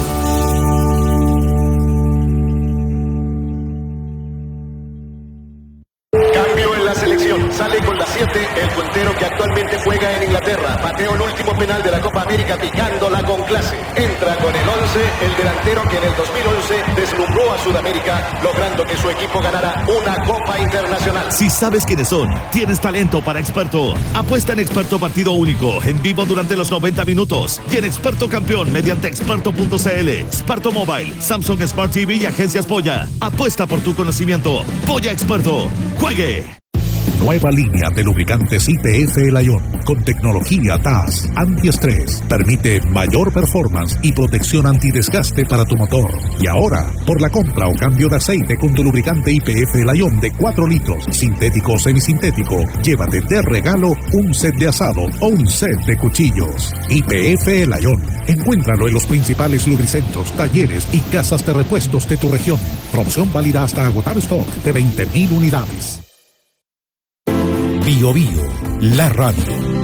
[SPEAKER 9] Sale con la 7 el puntero que actualmente juega en Inglaterra. Pateó el último penal de la Copa América picándola con clase. Entra con el 11 el delantero que en el 2011 deslumbró a Sudamérica, logrando que su equipo ganara una Copa Internacional.
[SPEAKER 10] Si sabes quiénes son, tienes talento para Experto. Apuesta en Experto Partido Único, en vivo durante los 90 minutos. Y en Experto Campeón mediante experto.cl, Experto Mobile, Samsung Smart TV y Agencias Polla. Apuesta por tu conocimiento. Polla Experto. ¡Juegue!
[SPEAKER 13] Nueva línea de lubricantes YPF Lion con tecnología TAS antiestrés. Permite mayor performance y protección antidesgaste para tu motor. Y ahora, por la compra o cambio de aceite con tu lubricante YPF Lion de 4 litros, sintético o semisintético, llévate de regalo un set de asado o un set de cuchillos. YPF Lion. Encuéntralo en los principales lubricentros, talleres y casas de repuestos de tu región. Promoción válida hasta agotar stock de 20.000 unidades. Bio Bio, la radio.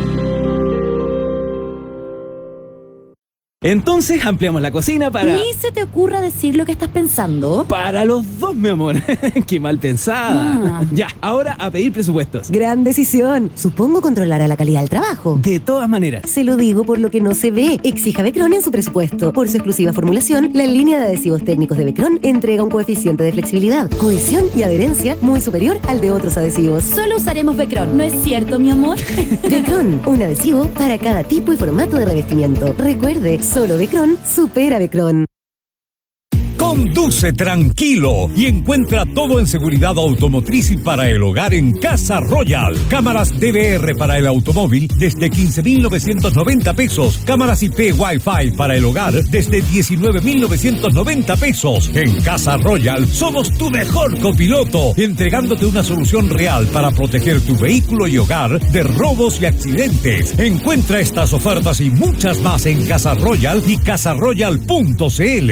[SPEAKER 11] Entonces ampliamos la cocina para...
[SPEAKER 12] Ni se te ocurra decir lo que estás pensando.
[SPEAKER 11] Para los dos, mi amor. Qué mal pensada. Ya, ahora a pedir presupuestos.
[SPEAKER 12] Gran decisión. Supongo controlará la calidad del trabajo.
[SPEAKER 11] De todas maneras.
[SPEAKER 12] Se lo digo por lo que no se ve. Exija Becron en su presupuesto. Por su exclusiva formulación, la línea de adhesivos técnicos de Becron entrega un coeficiente de flexibilidad, cohesión y adherencia muy superior al de otros adhesivos. Solo usaremos Becron, ¿no es cierto, mi amor? Becron, un adhesivo para cada tipo y formato de revestimiento. Recuerde, solo Becron supera Becron.
[SPEAKER 14] Conduce tranquilo y encuentra todo en seguridad automotriz y para el hogar en Casa Royal. Cámaras DVR para el automóvil desde 15.990 pesos. Cámaras IP Wi-Fi para el hogar desde 19.990 pesos. En Casa Royal somos tu mejor copiloto, entregándote una solución real para proteger tu vehículo y hogar de robos y accidentes. Encuentra estas ofertas y muchas más en Casa Royal y casaroyal.cl.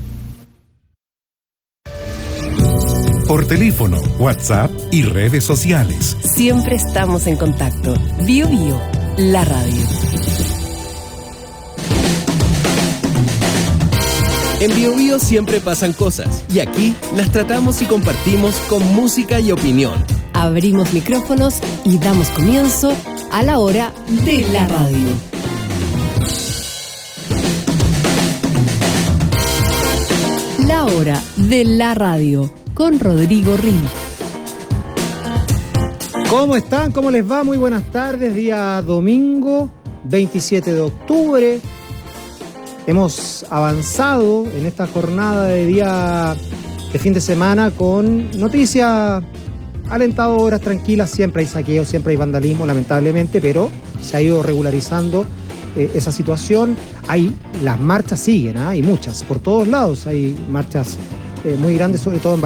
[SPEAKER 13] Por teléfono, WhatsApp y redes sociales.
[SPEAKER 3] Siempre estamos en contacto. Bio Bio, la radio.
[SPEAKER 11] En Bio Bio siempre pasan cosas y aquí las tratamos y compartimos con música y opinión.
[SPEAKER 3] Abrimos micrófonos y damos comienzo a la hora de la radio. La hora de la radio. Con Rodrigo Rin.
[SPEAKER 15] ¿Cómo están? ¿Cómo les va? Muy buenas tardes. Día domingo, 27 de octubre. Hemos avanzado en esta jornada de día de fin de semana con noticias alentadoras, tranquilas. Siempre hay saqueo, siempre hay vandalismo, lamentablemente, pero se ha ido regularizando esa situación. Las marchas siguen, hay muchas, por todos lados hay marchas muy grandes, sobre todo en